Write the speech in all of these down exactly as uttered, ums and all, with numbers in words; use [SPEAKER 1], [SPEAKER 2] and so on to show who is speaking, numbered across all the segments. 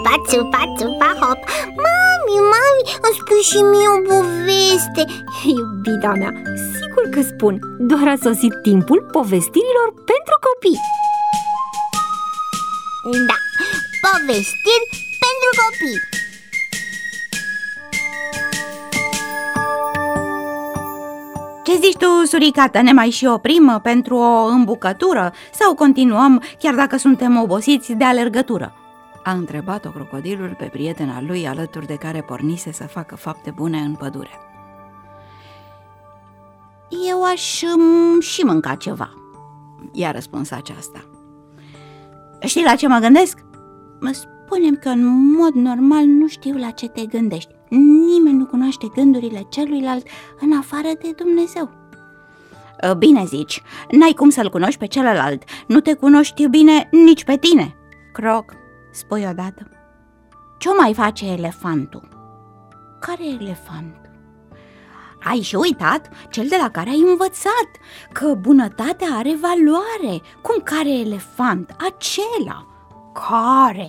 [SPEAKER 1] țupa, țupa, țupa, hop. Mami, mami, îmi spui și mie o poveste.
[SPEAKER 2] Iubita mea, sigur că spun. Doar a sosit timpul povestirilor pentru copii.
[SPEAKER 1] Da, povestiri pentru copii.
[SPEAKER 3] Ce zici tu, suricată, ne mai și oprim pentru o îmbucătură sau continuăm chiar dacă suntem obosiți de alergătură? A întrebat-o crocodilul pe prietena lui, alături de care pornise să facă fapte bune în pădure. Eu aș um, și mânca ceva, i-a răspuns aceasta. Știi la ce mă gândesc? Spune-mi că în mod normal nu știu la ce te gândești. Nimeni nu cunoaște gândurile celuilalt în afară de Dumnezeu. Bine zici, n-ai cum să-l cunoști pe celălalt. Nu te cunoști bine nici pe tine. Croc, spui odată. Ce-o mai face elefantul? Care elefant? Ai și uitat? Cel de la care ai învățat că bunătatea are valoare. Cum care elefant? Acela. Care?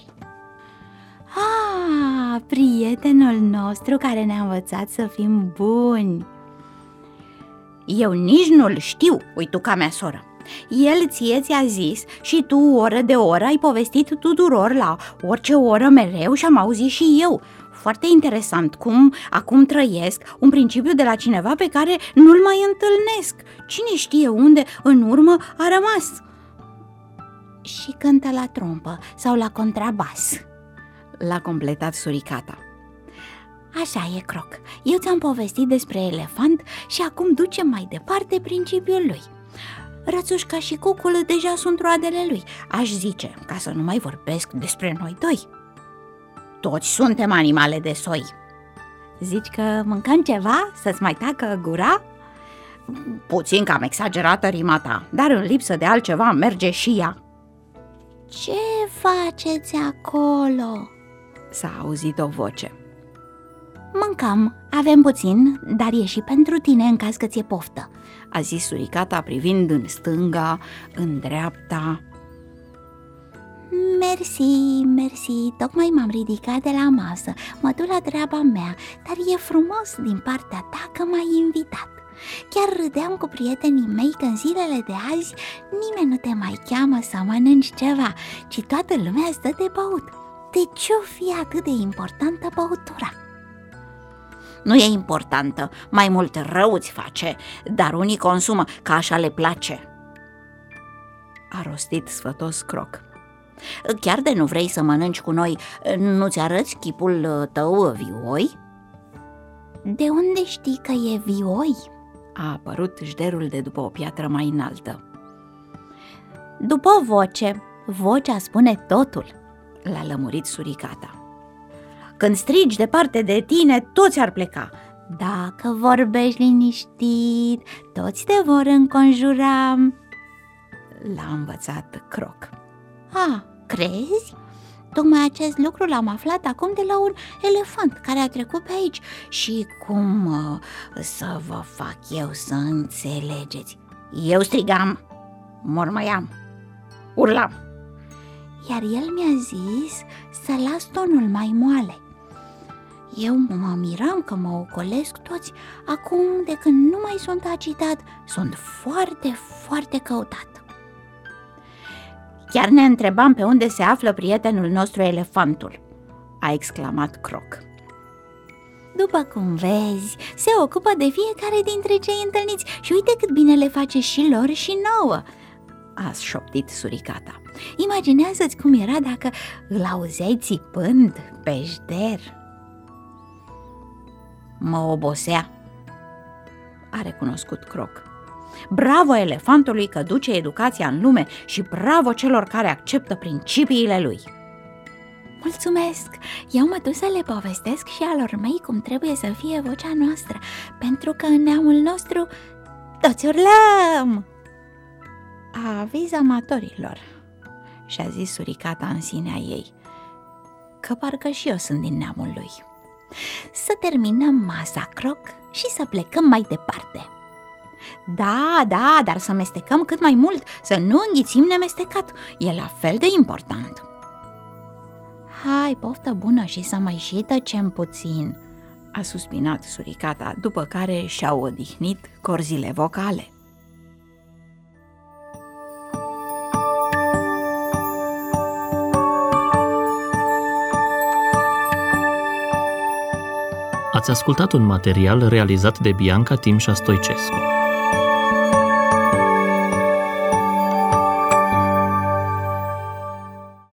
[SPEAKER 3] Ah, prietenul nostru care ne-a învățat să fim buni. Eu nici nu-l știu, uituca mea soră. El ție ți-a zis și tu oră de oră ai povestit tuturor la orice oră mereu și am auzit și eu. Foarte interesant cum acum trăiesc un principiu de la cineva pe care nu-l mai întâlnesc. Cine știe unde în urmă a rămas? Și cântă la trompă sau la contrabas, l-a completat suricata. Așa e, Croc. Eu ți-am povestit despre elefant și acum ducem mai departe principiul lui. Rățușca și cucul deja sunt roadele lui, aș zice, ca să nu mai vorbesc despre noi doi. Toți suntem animale de soi. Zici că mâncăm ceva să-ți mai tacă gura? Puțin cam exagerată rima ta, dar în lipsă de altceva merge și ea. Ce faceți acolo? S-a auzit o voce. Mâncăm, avem puțin, dar e și pentru tine în caz că ți-e poftă, a zis suricata privind în stânga, în dreapta. Mersi, mersi, tocmai m-am ridicat de la masă, mă duc la treaba mea, dar e frumos din partea ta că m-ai invitat. Chiar râdeam cu prietenii mei că în zilele de azi nimeni nu te mai cheamă să mănânci ceva, ci toată lumea stă de băut. De ce-o fi atât de importantă băutura? Nu e importantă, mai mult rău îți face, dar unii consumă, că așa le place, a rostit sfătos Croc. Chiar de nu vrei să mănânci cu noi, nu-ți arăți chipul tău vioi? De unde știi că e vioi? A apărut jderul de după o piatră mai înaltă. După voce, vocea spune totul, l-a lămurit suricata. Când strigi departe de tine, toți ar pleca. Dacă vorbești liniștit, toți te vor înconjura, l-a învățat Croc. Ah, crezi? Tocmai acest lucru l-am aflat acum de la un elefant care a trecut pe aici. Și cum uh, să vă fac eu să înțelegeți? Eu strigam, mormăiam, urlam, iar el mi-a zis să las tonul mai moale. Eu mă miram că mă ocolesc toți. Acum, de când nu mai sunt agitat, sunt foarte, foarte căutat. Chiar ne întrebam pe unde se află prietenul nostru elefantul, a exclamat Croc. După cum vezi, se ocupă de fiecare dintre cei întâlniți și uite cât bine le face și lor și nouă, a șoptit suricata. Imaginează-ți cum era dacă îl auzeai țipând pe jder. Mă obosea, a recunoscut Croc. Bravo elefantului că duce educația în lume și bravo celor care acceptă principiile lui. Mulțumesc! Eu mă duc să le povestesc și alor mei cum trebuie să fie vocea noastră, pentru că în neamul nostru toți urlăm! Aviz amatorilor, și-a zis suricata în sinea ei, că parcă și eu sunt din neamul lui. Să terminăm masa, Croc, și să plecăm mai departe. Da, da, dar să mestecăm cât mai mult, să nu înghițim nemestecat. E la fel de important. Hai, poftă bună și să mai și tăcem puțin, a suspinat suricata, după care și-au odihnit corzile vocale.
[SPEAKER 4] Ați ascultat un material realizat de Bianca Timșa Stoicescu.